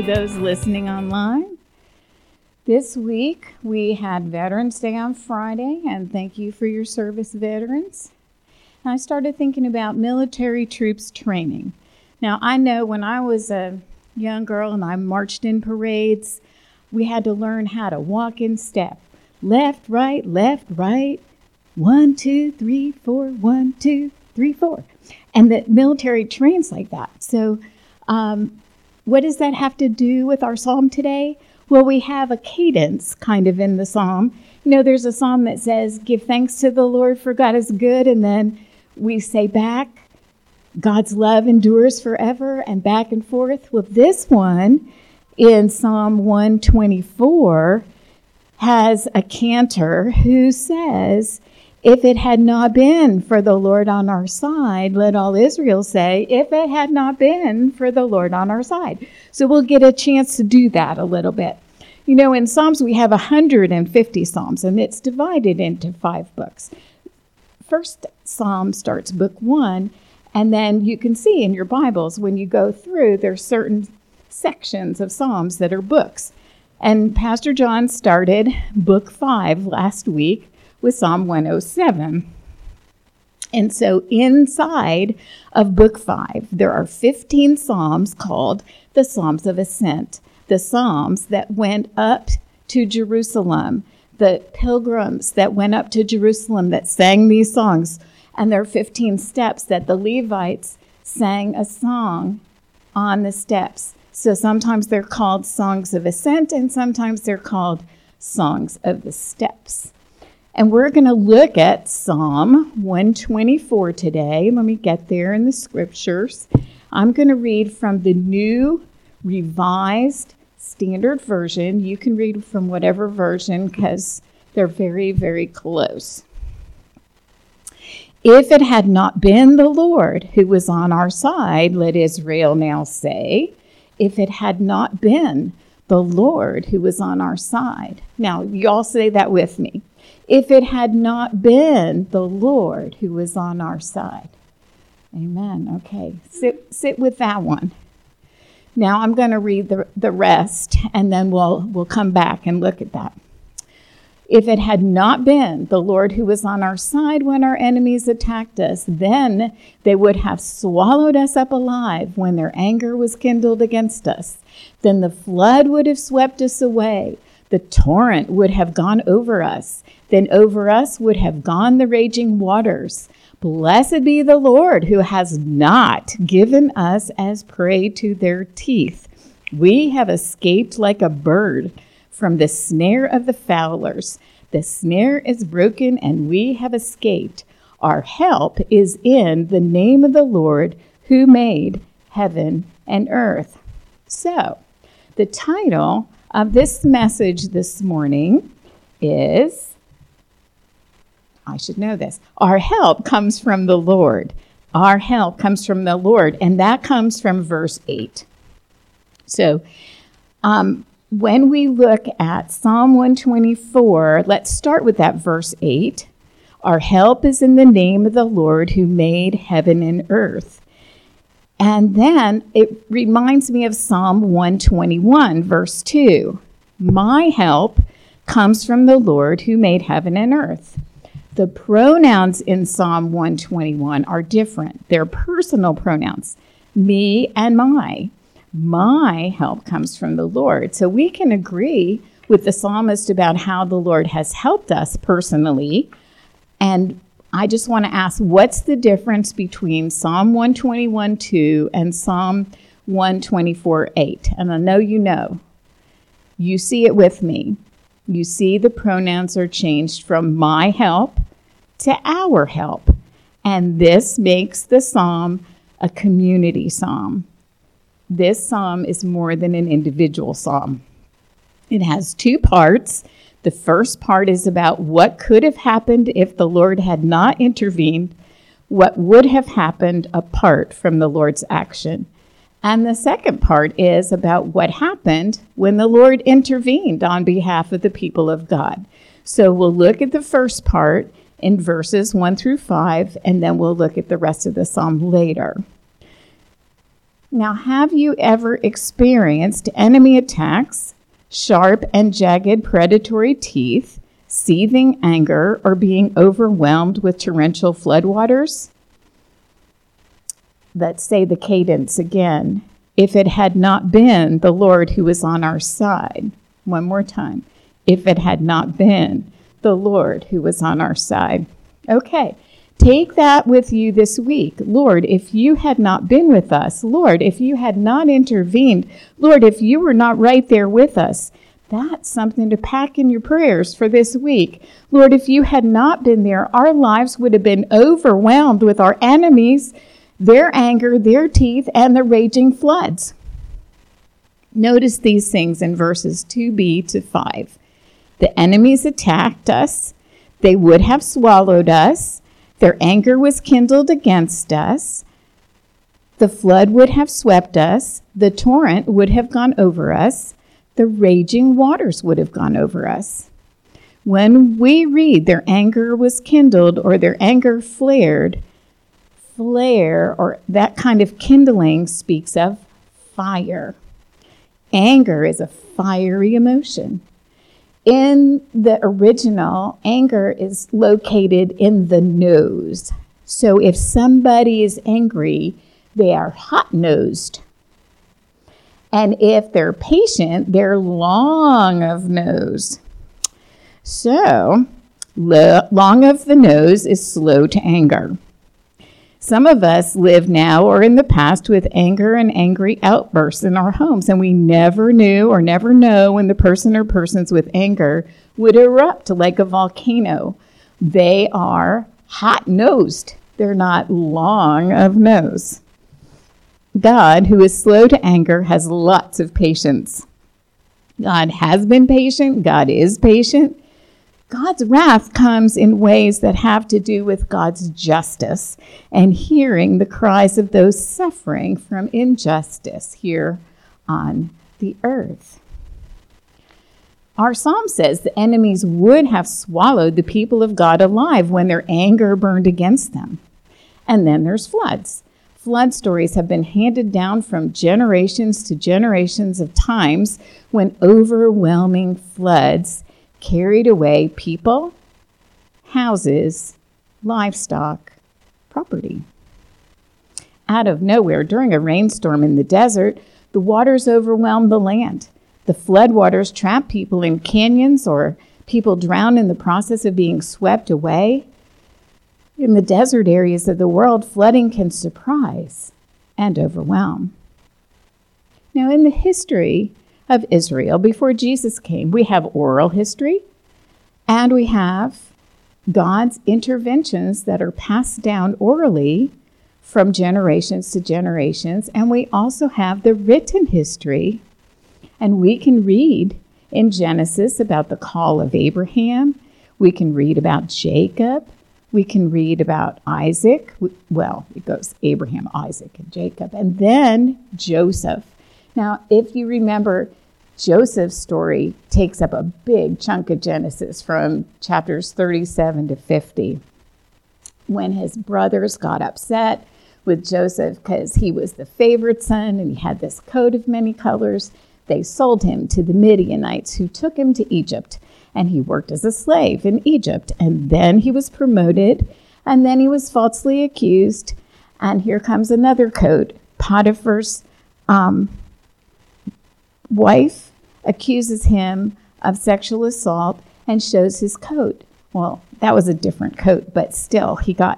to those listening online. This week we had Veterans Day on Friday, and thank you for your service, veterans. And I started thinking about military troops training. Now, I know when I was a young girl and I marched in parades, we had to learn how to walk in step. Left, right, 1, 2, 3, 4, 1, 2, 3, 4. And the military trains like that. So, what does that have to do with our psalm today? Well, we have a cadence kind of in the psalm. You know, there's a psalm that says, give thanks to the Lord for God is good. And then we say back, God's love endures forever, and back and forth. Well, this one in Psalm 124 has a cantor who says, if it had not been for the Lord on our side, let all Israel say, if it had not been for the Lord on our side. So we'll get a chance to do that a little bit. You know, in Psalms, we have 150 Psalms, and it's divided into 5 books. First Psalm starts book 1, and then you can see in your Bibles, when you go through, there's certain sections of Psalms that are books. And Pastor John started book 5 last week with Psalm 107. And so inside of book 5, there are 15 Psalms called the Psalms of Ascent, the Psalms that went up to Jerusalem, the pilgrims that went up to Jerusalem that sang these songs. And there are 15 steps that the Levites sang a song on the steps. So sometimes they're called songs of ascent, and sometimes they're called songs of the steps. And we're going to look at Psalm 124 today. Let me get there in the scriptures. I'm going to read from the New Revised Standard Version. You can read from whatever version because they're very, very close. If it had not been the Lord who was on our side, let Israel now say, if it had not been the Lord who was on our side. Now, you all say that with me. If it had not been the Lord who was on our side. Amen. Okay, sit with that one. Now I'm going to read the rest, and then we'll come back and look at that. If it had not been the Lord who was on our side when our enemies attacked us, then they would have swallowed us up alive when their anger was kindled against us. Then the flood would have swept us away. The torrent would have gone over us. Then over us would have gone the raging waters. Blessed be the Lord who has not given us as prey to their teeth. We have escaped like a bird from the snare of the fowlers. The snare is broken and we have escaped. Our help is in the name of the Lord who made heaven and earth. So, the title of this message this morning is, I should know this, our help comes from the Lord. Our help comes from the Lord, and that comes from verse 8. So, when we look at Psalm 124, let's start with that verse 8. Our help is in the name of the Lord who made heaven and earth. And then it reminds me of Psalm 121, verse 2. My help comes from the Lord who made heaven and earth. The pronouns in Psalm 121 are different. They're personal pronouns, me and my. My help comes from the Lord. So we can agree with the psalmist about how the Lord has helped us personally. And I just want to ask, what's the difference between Psalm 121:2 and Psalm 124:8? And I know you know. You see it with me. You see the pronouns are changed from my help to our help. And this makes the psalm a community psalm. This psalm is more than an individual psalm. It has 2 parts. The first part is about what could have happened if the Lord had not intervened, what would have happened apart from the Lord's action. And the second part is about what happened when the Lord intervened on behalf of the people of God. So we'll look at the first part in verses 1 through 5, and then we'll look at the rest of the psalm later. Now, have you ever experienced enemy attacks, sharp and jagged predatory teeth, seething anger, or being overwhelmed with torrential floodwaters? Let's say the cadence again. If it had not been the Lord who was on our side. One more time. If it had not been the Lord who was on our side. Okay, take that with you this week. Lord, if you had not been with us, Lord, if you had not intervened, Lord, if you were not right there with us, that's something to pack in your prayers for this week. Lord, if you had not been there, our lives would have been overwhelmed with our enemies, their anger, their teeth, and the raging floods. Notice these things in verses 2b to 5. The enemies attacked us. They would have swallowed us. Their anger was kindled against us. The flood would have swept us. The torrent would have gone over us. The raging waters would have gone over us. When we read their anger was kindled or their anger flared, flare or that kind of kindling speaks of fire. Anger is a fiery emotion. In the original, anger is located in the nose. So if somebody is angry, they are hot-nosed. And if they're patient, they're long of nose. So, long of the nose is slow to anger. Some of us live now or in the past with anger and angry outbursts in our homes, and we never knew or never know when the person or persons with anger would erupt like a volcano. They are hot-nosed. They're not long of nose. God, who is slow to anger, has lots of patience. God has been patient. God is patient. God's wrath comes in ways that have to do with God's justice and hearing the cries of those suffering from injustice here on the earth. Our psalm says the enemies would have swallowed the people of God alive when their anger burned against them. And then there's floods. Flood stories have been handed down from generations to generations of times when overwhelming floods carried away people, houses, livestock, property. Out of nowhere, during a rainstorm in the desert, the waters overwhelmed the land. The floodwaters trap people in canyons, or people drown in the process of being swept away. In the desert areas of the world, flooding can surprise and overwhelm. Now, in the history of Israel, before Jesus came, we have oral history, and we have God's interventions that are passed down orally from generations to generations, and we also have the written history, and we can read in Genesis about the call of Abraham. We can read about Jacob. We can read about Isaac. Well, it goes Abraham, Isaac, and Jacob, and then Joseph. Now, if you remember, Joseph's story takes up a big chunk of Genesis from chapters 37 to 50. When his brothers got upset with Joseph because he was the favorite son and he had this coat of many colors, they sold him to the Midianites, who took him to Egypt. And he worked as a slave in Egypt. And then he was promoted, and then he was falsely accused. And here comes another coat. Potiphar's wife accuses him of sexual assault and shows his coat. Well, that was a different coat, but still, he got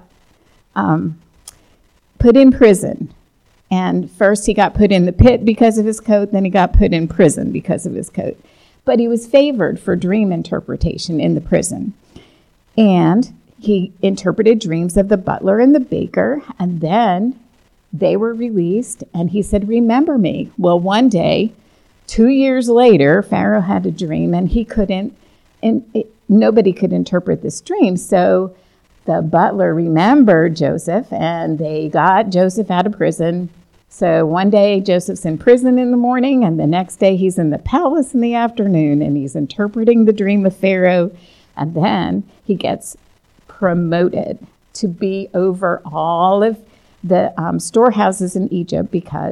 put in prison. And first he got put in the pit because of his coat, then he got put in prison because of his coat. But he was favored for dream interpretation in the prison. And he interpreted dreams of the butler and the baker, and then they were released, and he said, "Remember me." Well, one day, 2 years later, Pharaoh had a dream, and he couldn't, nobody could interpret this dream. So the butler remembered Joseph, and they got Joseph out of prison. So one day Joseph's in prison in the morning, and the next day he's in the palace in the afternoon, and he's interpreting the dream of Pharaoh, and then he gets promoted to be over all of the storehouses in Egypt because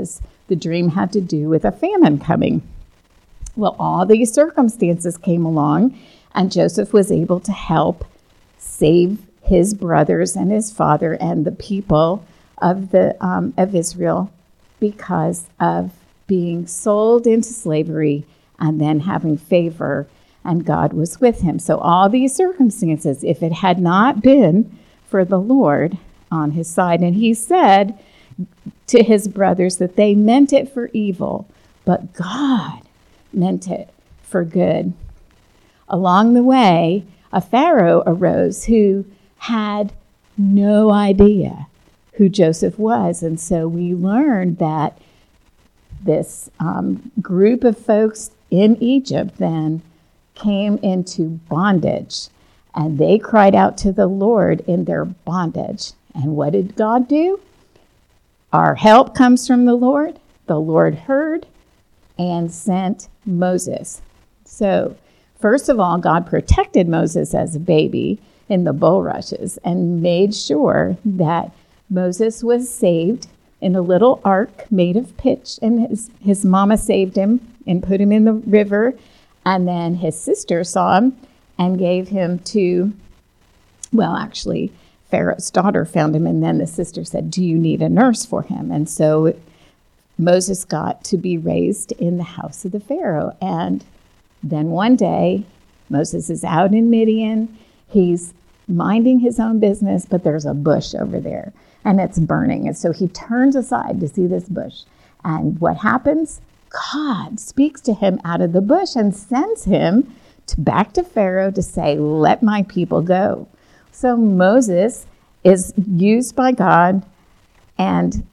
The dream had to do with a famine coming. Well, all these circumstances came along, and Joseph was able to help save his brothers and his father and the people of Israel because of being sold into slavery and then having favor, and God was with him. So all these circumstances, if it had not been for the Lord on his side, and he said to his brothers that they meant it for evil, but God meant it for good. Along the way, a Pharaoh arose who had no idea who Joseph was. And so we learned that this group of folks in Egypt then came into bondage, and they cried out to the Lord in their bondage. And what did God do? Our help comes from the Lord. The Lord heard and sent Moses. So, first of all, God protected Moses as a baby in the bulrushes and made sure that Moses was saved in a little ark made of pitch, and his mama saved him and put him in the river, and then his sister saw him and gave him to, well, actually, Pharaoh's daughter found him, and then the sister said, do you need a nurse for him? And so Moses got to be raised in the house of the Pharaoh. And then one day, Moses is out in Midian. He's minding his own business, but there's a bush over there, and it's burning. And so he turns aside to see this bush. And what happens? God speaks to him out of the bush and sends him back to Pharaoh to say, let my people go. So Moses is used by God, and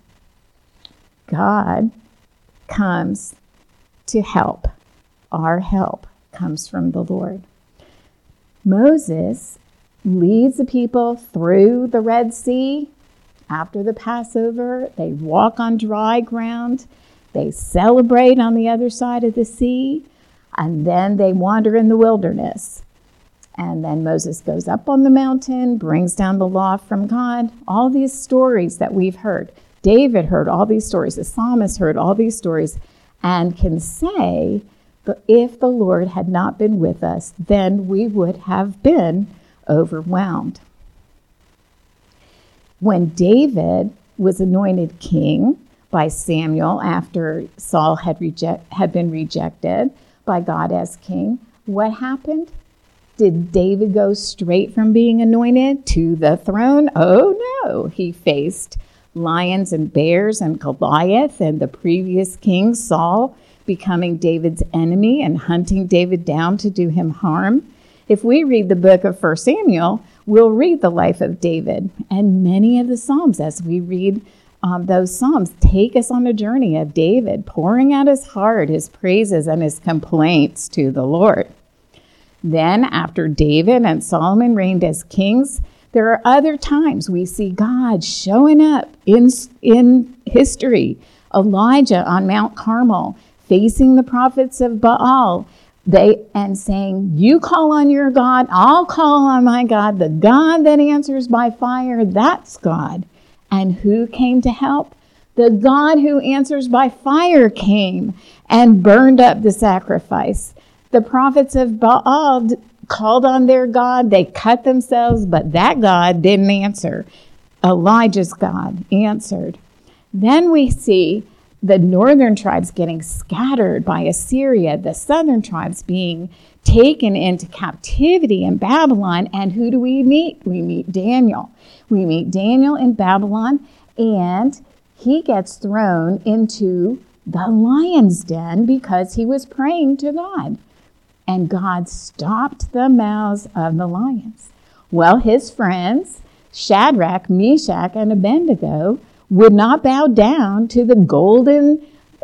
God comes to help. Our help comes from the Lord. Moses leads the people through the Red Sea. After the Passover, they walk on dry ground. They celebrate on the other side of the sea, and then they wander in the wilderness. And then Moses goes up on the mountain, brings down the law from God. All these stories that we've heard. David heard all these stories. The psalmist heard all these stories and can say, but if the Lord had not been with us, then we would have been overwhelmed. When David was anointed king by Samuel after Saul had been rejected by God as king, what happened? Did David go straight from being anointed to the throne? Oh no, he faced lions and bears and Goliath and the previous king Saul becoming David's enemy and hunting David down to do him harm. If we read the book of 1 Samuel, we'll read the life of David, and many of the Psalms, as we read those Psalms, take us on a journey of David pouring out his heart, his praises, and his complaints to the Lord. Then, after David and Solomon reigned as kings, there are other times we see God showing up in history. Elijah on Mount Carmel, facing the prophets of Baal, and saying, you call on your God, I'll call on my God, the God that answers by fire, that's God. And who came to help? The God who answers by fire came and burned up the sacrifice. The prophets of Baal called on their God. They cut themselves, but that God didn't answer. Elijah's God answered. Then we see the northern tribes getting scattered by Assyria, the southern tribes being taken into captivity in Babylon. And who do we meet? We meet Daniel. We meet Daniel in Babylon, and he gets thrown into the lion's den because he was praying to God. And God stopped the mouths of the lions. Well, his friends, Shadrach, Meshach, and Abednego, would not bow down to the golden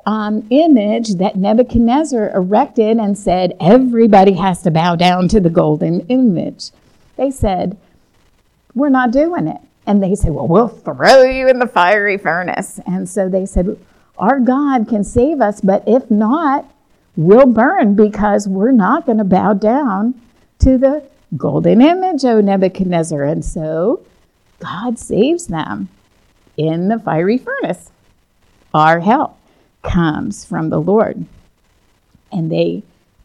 image that Nebuchadnezzar erected and said, everybody has to bow down to the golden image. They said, we're not doing it. And they said, well, we'll throw you in the fiery furnace. And so they said, our God can save us, but if not, we'll burn because we're not going to bow down to the golden image, O Nebuchadnezzar. And so God saves them in the fiery furnace. Our help comes from the Lord. And they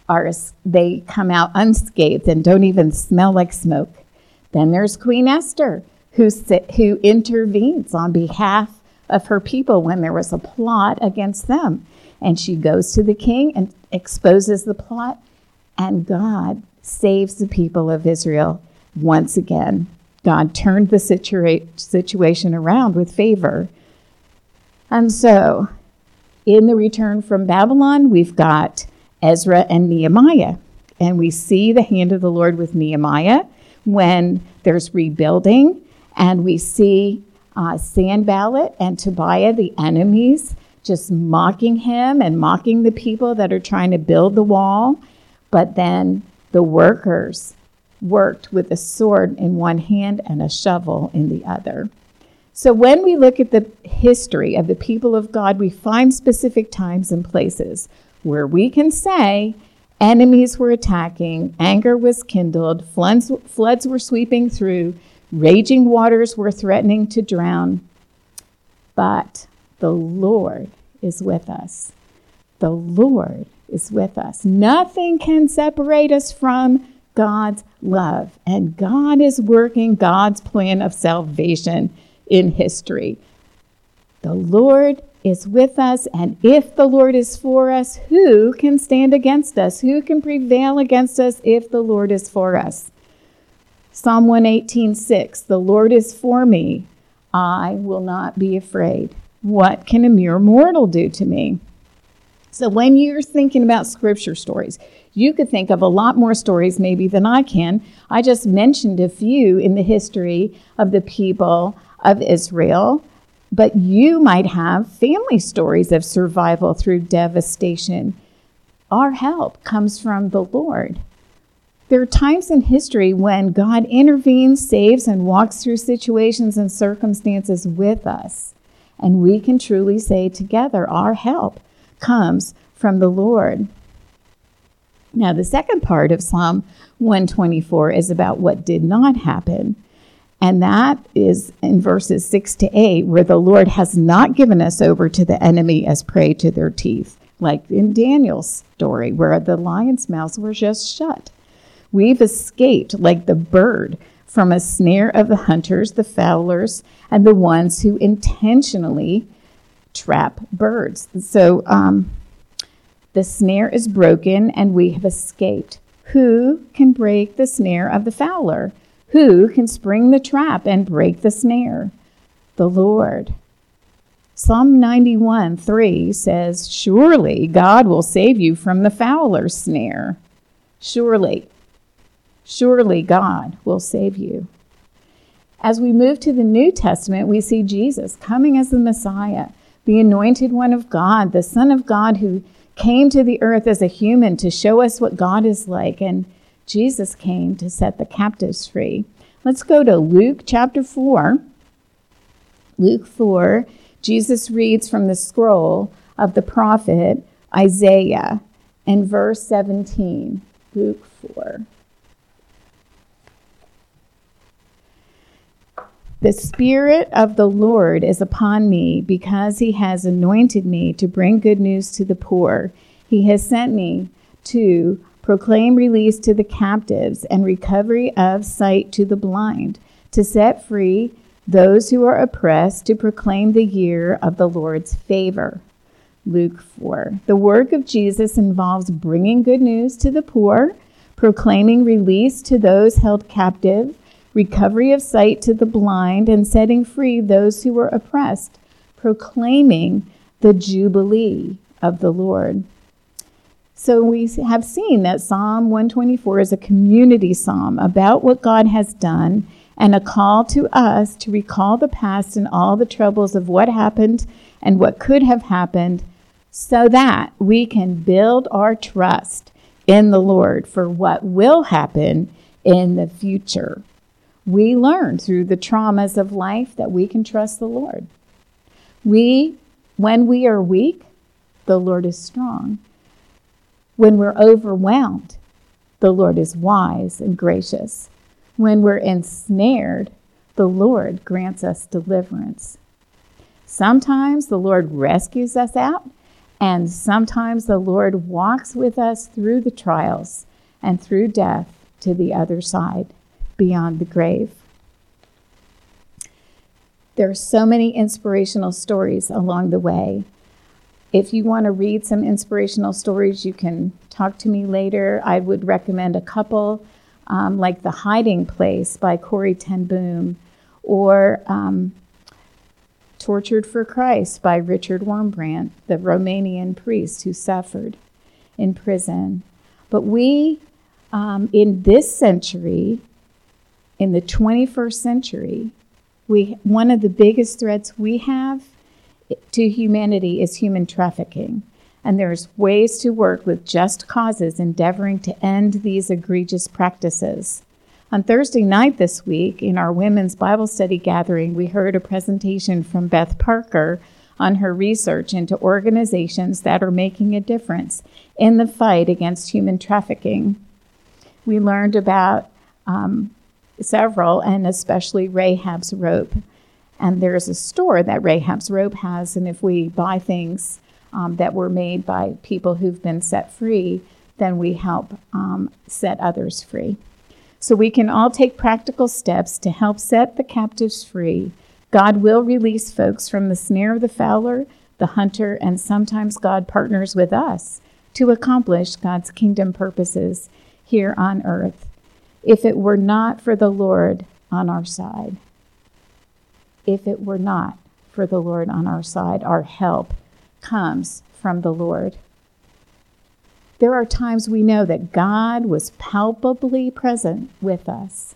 come out unscathed and don't even smell like smoke. Then there's Queen Esther, who intervenes on behalf of her people when there was a plot against them. And she goes to the king and exposes the plot, and God saves the people of Israel once again. God turned the situation around with favor. And so, in the return from Babylon, we've got Ezra and Nehemiah. And we see the hand of the Lord with Nehemiah when there's rebuilding. And we see Sanballat and Tobiah, the enemies, just mocking him and mocking the people that are trying to build the wall. But then the workers worked with a sword in one hand and a shovel in the other. So when we look at the history of the people of God, we find specific times and places where we can say enemies were attacking, anger was kindled, floods were sweeping through, raging waters were threatening to drown. But the Lord is with us. The Lord is with us. Nothing can separate us from God's love. And God is working God's plan of salvation in history. The Lord is with us, and if the Lord is for us, who can stand against us? Who can prevail against us if the Lord is for us? Psalm 118:6, the Lord is for me, I will not be afraid. What can a mere mortal do to me? So when you're thinking about scripture stories, you could think of a lot more stories maybe than I can. I just mentioned a few in the history of the people of Israel, but you might have family stories of survival through devastation. Our help comes from the Lord. There are times in history when God intervenes, saves, and walks through situations and circumstances with us. And we can truly say together, our help comes from the Lord. Now, the second part of Psalm 124 is about what did not happen. And that is in verses 6-8, where the Lord has not given us over to the enemy as prey to their teeth, like in Daniel's story, where the lion's mouths were just shut. We've escaped like the bird from a snare of the hunters, the fowlers, and the ones who intentionally trap birds. So the snare is broken and we have escaped. Who can break the snare of the fowler? Who can spring the trap and break the snare? The Lord. Psalm 91:3 says, surely God will save you from the fowler's snare. Surely God will save you. As we move to the New Testament, we see Jesus coming as the Messiah, the anointed one of God, the Son of God who came to the earth as a human to show us what God is like. And Jesus came to set the captives free. Let's go to Luke chapter 4. Luke 4, Jesus reads from the scroll of the prophet Isaiah in verse 17. Luke 4. The Spirit of the Lord is upon me because he has anointed me to bring good news to the poor. He has sent me to proclaim release to the captives and recovery of sight to the blind, to set free those who are oppressed, to proclaim the year of the Lord's favor. Luke 4. The work of Jesus involves bringing good news to the poor, proclaiming release to those held captive, recovery of sight to the blind, and setting free those who were oppressed, proclaiming the jubilee of the Lord. So we have seen that Psalm 124 is a community psalm about what God has done and a call to us to recall the past and all the troubles of what happened and what could have happened so that we can build our trust in the Lord for what will happen in the future. We learn through the traumas of life that we can trust the Lord. When we are weak, the Lord is strong. When we're overwhelmed, the Lord is wise and gracious. When we're ensnared, the Lord grants us deliverance. Sometimes the Lord rescues us out, And sometimes the Lord walks with us through the trials and through death to the other side, beyond the grave. There are so many inspirational stories along the way. If you want to read some inspirational stories, you can talk to me later. I would recommend a couple, like The Hiding Place by Corrie ten Boom, or Tortured for Christ by Richard Wurmbrand, the Romanian priest who suffered in prison. But we, in this century, in the 21st century, one of the biggest threats we have to humanity is human trafficking. And there's ways to work with just causes endeavoring to end these egregious practices. On Thursday night this week, in our women's Bible study gathering, we heard a presentation from Beth Parker on her research into organizations that are making a difference in the fight against human trafficking. We learned about several, and especially Rahab's Rope. And there's a store that Rahab's Rope has, and if we buy things that were made by people who've been set free, then we help set others free. So we can all take practical steps to help set the captives free. God will release folks from the snare of the fowler, the hunter, and sometimes God partners with us to accomplish God's kingdom purposes here on earth. If it were not for the Lord on our side, if it were not for the Lord on our side, our help comes from the Lord. There are times we know that God was palpably present with us.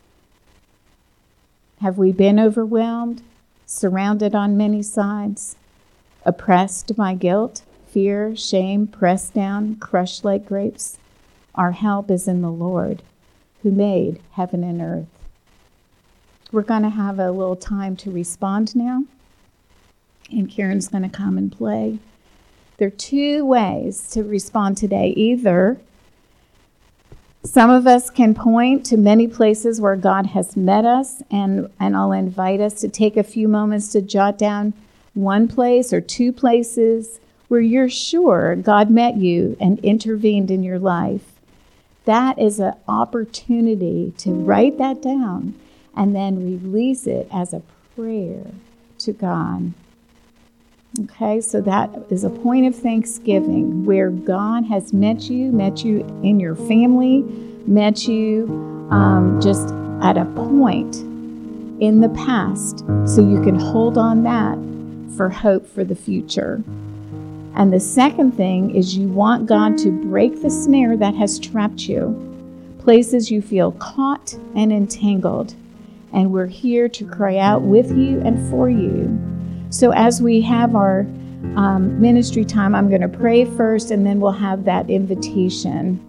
Have we been overwhelmed, surrounded on many sides, oppressed by guilt, fear, shame, pressed down, crushed like grapes? Our help is in the Lord, who made heaven and earth. We're going to have a little time to respond now, and Karen's going to come and play. There are two ways to respond today. Either some of us can point to many places where God has met us, and I'll invite us to take a few moments to jot down one place or two places where you're sure God met you and intervened in your life. That is an opportunity to write that down and then release it as a prayer to God. Okay, so that is a point of thanksgiving where God has met you in your family, met you just at a point in the past, so you can hold on that for hope for the future. And the second thing is you want God to break the snare that has trapped you, places you feel caught and entangled. And we're here to cry out with you and for you. So as we have our ministry time, I'm going to pray first, and then we'll have that invitation.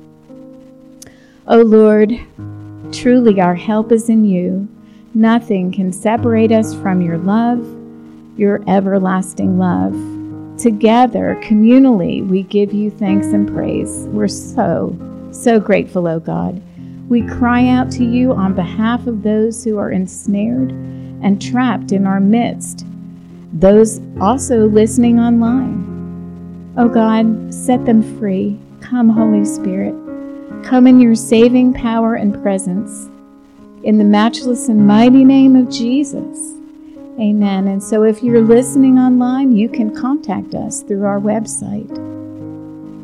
Oh Lord, truly our help is in you. Nothing can separate us from your love, your everlasting love. Together, communally, we give you thanks and praise. We're so grateful, oh God. We cry out to you on behalf of those who are ensnared and trapped in our midst, those also listening online. Oh God, set them free. Come, Holy Spirit. Come in your saving power and presence. In the matchless and mighty name of Jesus. Amen. And so if you're listening online, you can contact us through our website.